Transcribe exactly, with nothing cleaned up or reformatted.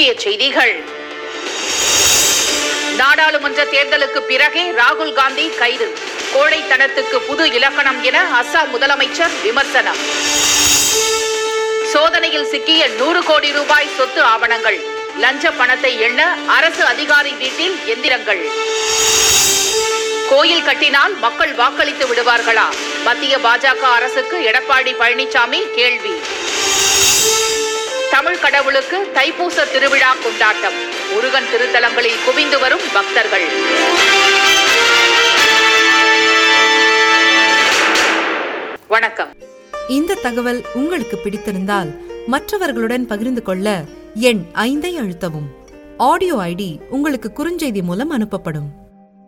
முக்கிய செய்திகள். நாடாளுமன்ற தேர்தலுக்கு பிறகே ராகுல் காந்தி கைது. கோழைத்தனத்துக்கு புது இலக்கணம் என அசாம் முதலமைச்சர் விமர்சனம். சோதனையில் சிக்கிய நூறு கோடி ரூபாய் சொத்து ஆவணங்கள். லஞ்ச பணத்தை எண்ண அரசு அதிகாரி வீட்டில் எந்திரங்கள். கோயில் கட்டினால் மக்கள் வாக்களித்து விடுவார்களா? மத்திய பாஜக அரசுக்கு எடப்பாடி பழனிசாமி கேள்வி. தமிழ் கடவுளுக்கு தைப்பூச திருவிழா கொண்டாட்டம். முருகன் திருத்தலங்களில் குவிந்து வரும் பக்தர்கள். வணக்கம். இந்த தகவல் உங்களுக்கு பிடித்திருந்தால் மற்றவர்களுடன் பகிர்ந்து கொள்ள எண் ஐந்தை அழுத்தவும். ஆடியோ ஐடி உங்களுக்கு குறுஞ்செய்தி மூலம் அனுப்பப்படும்.